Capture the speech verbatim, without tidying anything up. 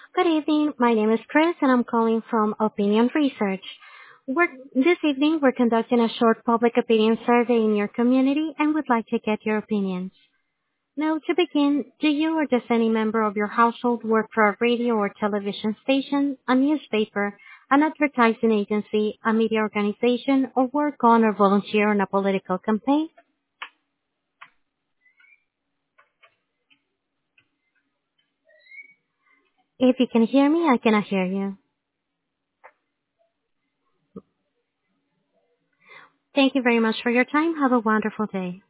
Good evening. My name is Chris, and I'm calling from Opinion Research. We're, this evening, we're conducting a short public opinion survey in your community and would like to get your opinions. Now, to begin, do you or does any member of your household work for a radio or television station, a newspaper, an advertising agency, a media organization, or work on or volunteer on a political campaign? If you can hear me, I cannot hear you. Thank you very much for your time. Have a wonderful day.